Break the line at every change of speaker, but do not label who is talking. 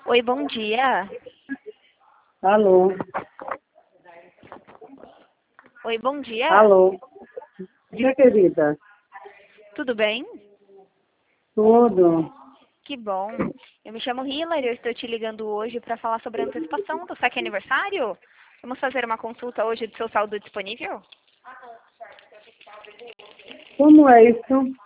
Oi, bom dia.
Alô?
Oi, bom dia.
Alô? Dia, querida?
Tudo bem?
Tudo?
Que bom. Eu me chamo Hilary, eu estou te ligando hoje para falar sobre a antecipação do saque aniversário. Vamos fazer uma consulta hoje do seu saldo disponível?
Como é isso?